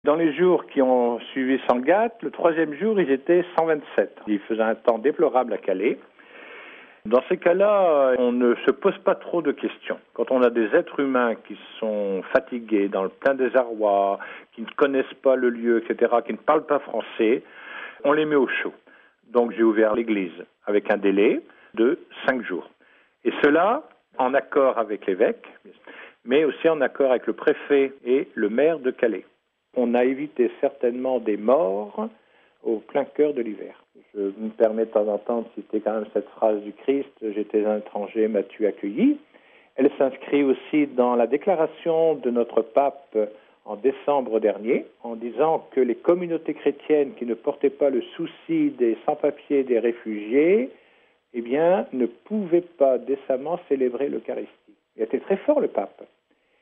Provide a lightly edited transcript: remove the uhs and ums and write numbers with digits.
Dans les jours qui ont suivi Sangatte, le troisième jour, ils étaient 127. Il faisait un temps déplorable à Calais. Dans ces cas-là, on ne se pose pas trop de questions. Quand on a des êtres humains qui sont fatigués, dans le plein désarroi, qui ne connaissent pas le lieu, etc., qui ne parlent pas français, on les met au chaud. Donc j'ai ouvert l'église avec un délai de 5 jours. Et cela en accord avec l'évêque, mais aussi en accord avec le préfet et le maire de Calais. On a évité certainement des morts au plein cœur de l'hiver. Je me permets de temps en temps de citer quand même cette phrase du Christ, « J'étais un étranger, m'as-tu accueilli ?» Elle s'inscrit aussi dans la déclaration de notre pape en décembre dernier, en disant que les communautés chrétiennes qui ne portaient pas le souci des sans-papiers, des réfugiés, ne pouvaient pas décemment célébrer l'Eucharistie. Il était très fort, le pape.